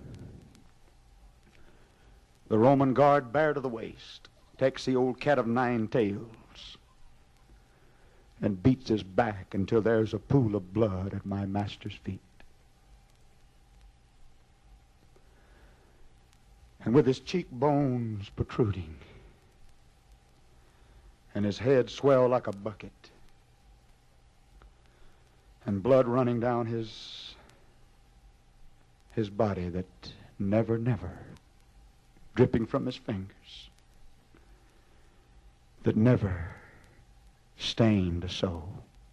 The Roman guard, bare to the waist, takes the old cat of 9 tails and beats his back until there's a pool of blood at my master's feet. and with his cheekbones protruding, and his head swelled like a bucket, and blood running down his body that never dripping from his fingers, that never stained a soul,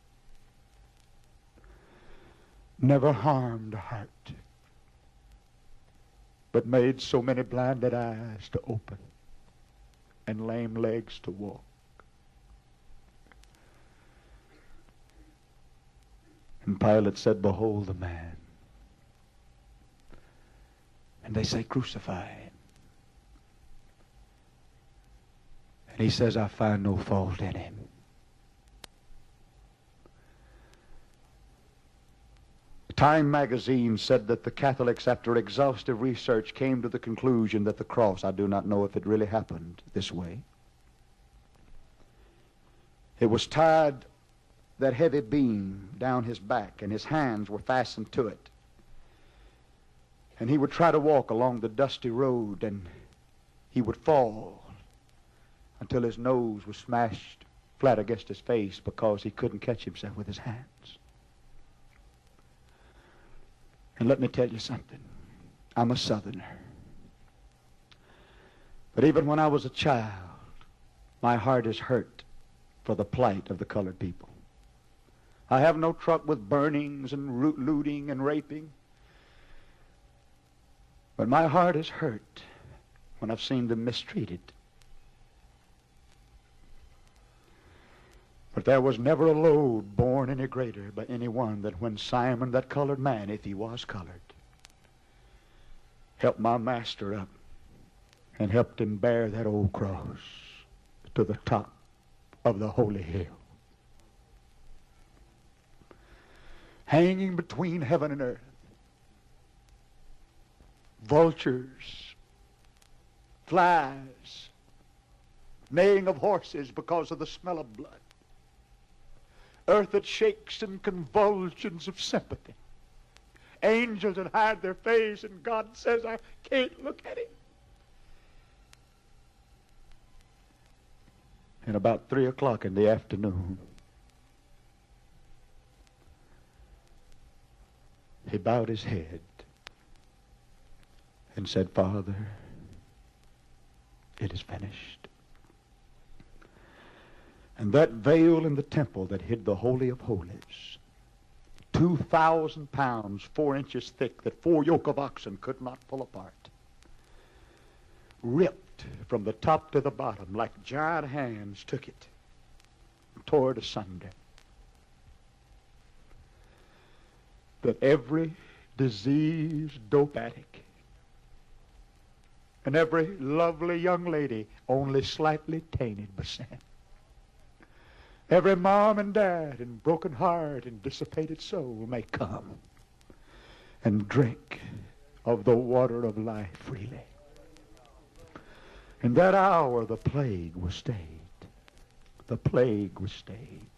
never harmed a heart, but made so many blinded eyes to open and lame legs to walk. And Pilate said, "Behold the man." And they say, "Crucify him." And he says, "I find no fault in him." Time magazine said that the Catholics, after exhaustive research, came to the conclusion that the cross, I do not know if it really happened this way, it was tied, that heavy beam, down his back, and his hands were fastened to it. And he would try to walk along the dusty road, and he would fall until his nose was smashed flat against his face because he couldn't catch himself with his hands. And let me tell you something. I'm a Southerner. But even when I was a child, my heart is hurt for the plight of the colored people. I have no truck with burnings and looting and raping. But my heart is hurt when I've seen them mistreated. But there was never a load borne any greater by anyone than when Simon, that colored man, if he was colored, helped my master up and helped him bear that old cross to the top of the holy hill. Hanging between heaven and earth, vultures, flies, neighing of horses because of the smell of blood, earth that shakes in convulsions of sympathy, angels that hide their face, and God says, "I can't look at him." And about 3 o'clock in the afternoon, he bowed his head and said, "Father, it is finished." And that veil in the temple that hid the Holy of Holies, 2,000 pounds, 4 inches thick, that 4 yoke of oxen could not pull apart, ripped from the top to the bottom like giant hands, took it and tore it asunder. That every diseased dope addict and every lovely young lady only slightly tainted by sin, every mom and dad and broken heart and dissipated soul may come and drink of the water of life freely. In that hour the plague was stayed. The plague was stayed.